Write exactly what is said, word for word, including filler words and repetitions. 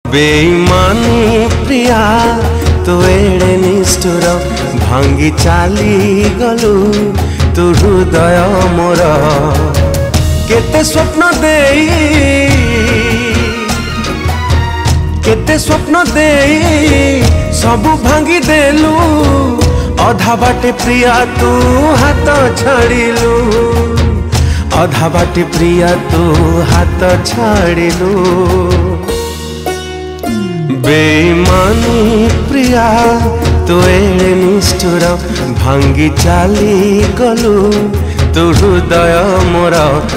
बेईमानी प्रिया तू एड़े निष्ठुर भांगी चाली गलु तू हृदय मोर केते स्वप्न देई केते स्वप्न देई सबु भांगी देलु अधा बाटे प्रिया तू हाथ छाड़िलु अधा बाटे प्रिया तू हाथ छाड़िलु बेईमानी प्रिया तू एड़े निष्ठुर भांगी चाली गलु तू हृदय मोर।